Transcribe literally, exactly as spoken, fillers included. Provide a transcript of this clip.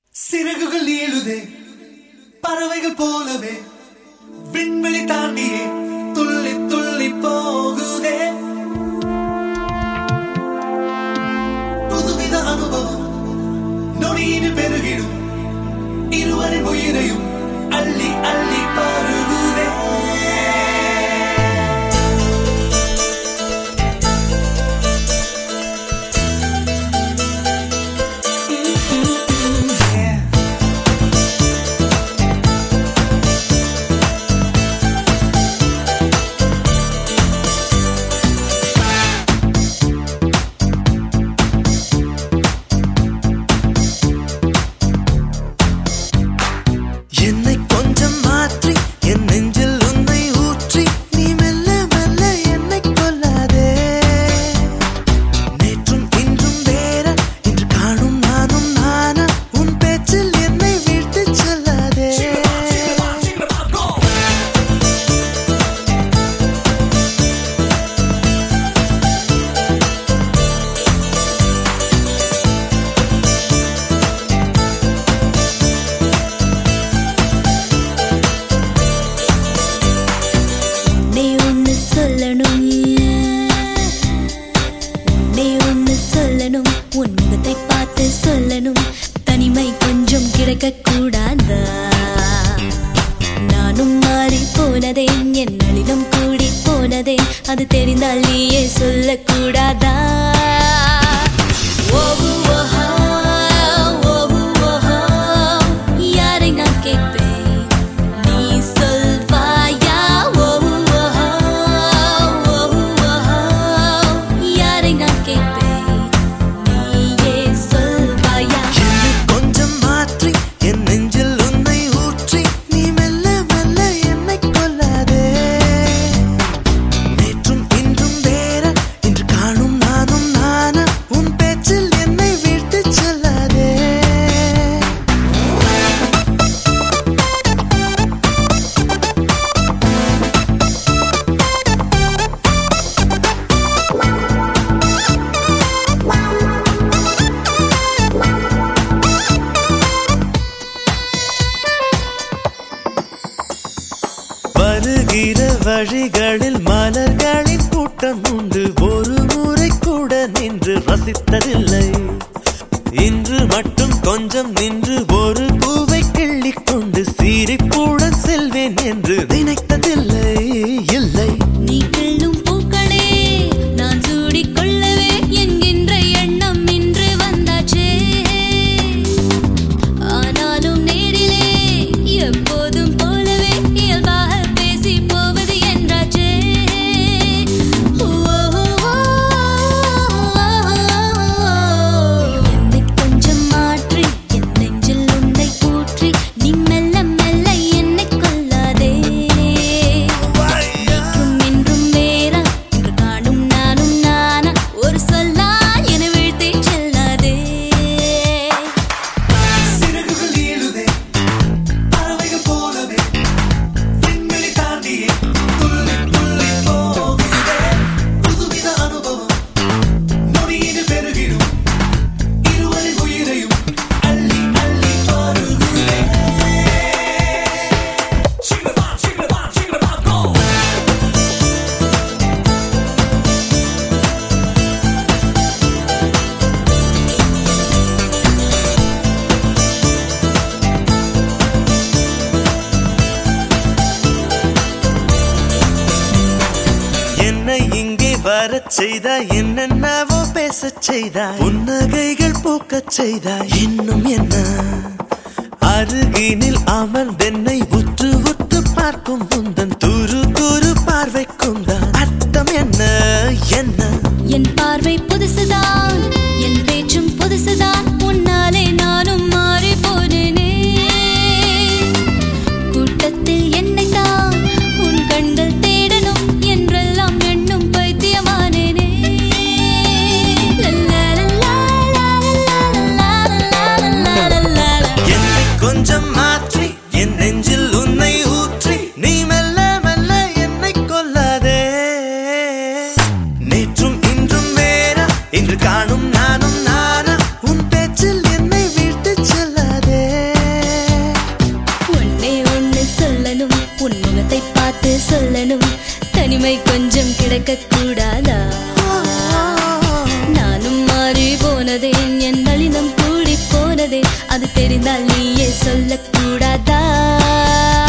சிறகுகள் நீளுதே பறவைகள் போலவே விண்வெளி தாண்டியே துள்ளி துள்ளி போகுதே புதுவித அனுபவம் நொடியில் பெருகிடும் இருவரின் உயிரையும் அள்ளி அள்ளி பருகுதே நானும் மாறி போனதே என் நளினம் கூடி போனதே அது தெரிந்தால் நீயே சொல்லக்கூடாதா யாரை நான் கேட்பேன் நீ சொல்வாயா யாரை நான் கேட்பேன் நீயே சொல்வாயா கொஞ்சம் மாற்றி என் நெஞ்சில் உன்னை ஊற்றி நீ மெல்ல மெல்ல என்னை கொல்லாதே நேற்றும் இன்றும் வேற இன்று காணும் நானும் நானா உன் பேச்சில் என்னை வீழ்த்து செல்லாதே வருகிற வழிகளில் மலர்களின் கூட்டம் உண்டு ஒரு முறை கூட நின்று ரசித்ததில்லை இன்று மட்டும் கொஞ்சம் நின்று ஒரு பூவை கிள்ளிக் கொண்டு சிரிப்புடன் செல்வேன் என்று நினைத்ததில்லை இல்லை நீ கிள்ளும் பூக்களே நான் சூடிக்கொள்ளவே என்கின்ற எண்ணம் இன்று வந்தாச்சே ஆனாலும் நேரிலே எப்போதும் போலவே இயல்பாக பேசி போவது என்றாச்சே என்னை கொஞ்சம் மாற்றி என் நெஞ்சில் உன்னை ஊற்றி நீ மெல்ல மெல்ல என்னை கொல்லாதே நேற்றும் இன்றும் வேறா இன்று காணும் நானும் நானா ஒரு சொல்லால் என வீழ்த்தி செல்லாதே சிறகுகள் நீளுதே பறவைகள் போலவே விண்வெளி தாண்டியே துள்ளி துள்ளி போகுதே புதுவித அனுபவம் நொடியில் பெருகிடும் இருவரின் உயிரையும் அள்ளி அள்ளி பருகுதே சிங்கபா சிங்கபா சிங்கபா கோ என்னை இங்கே வரச் செய்தாய் என்னென்னவோ பேசச் செய்தாய் புன்னகைகள் பூக்கச் செய்தாய் இன்னும் என்ன அருகினில் அமர்ந்தென்னை உற்று உற்று பார்க்கும் முந்தன் துரு துரு பார்வைக்கும் தான் அர்த்தம் என்ன என்ன என் பார்வை புதுசுதான் என் பேச்சும் புதுசுதான் உன்னாலே நானும் மாறி போனேனே கூட்டத்தில் என்னை தான் உன் கண்கள் தேடணும் என்றெல்லாம் எண்ணும் பைத்தியமானேனே என்னை கொஞ்சம் மாற்றி என் நெஞ்சில் உன்னை ஊற்றி நீ மெல்ல மெல்ல என்னை கொல்லாதே நேற்றும் இன்றும் வேற இன்று காணும் மறக்க கூடாதா? நானும் மாறி போனதே, என் நளினம் கூடி போனதே, அது தெரிந்தால் நீயே சொல்லக்கூடாதா?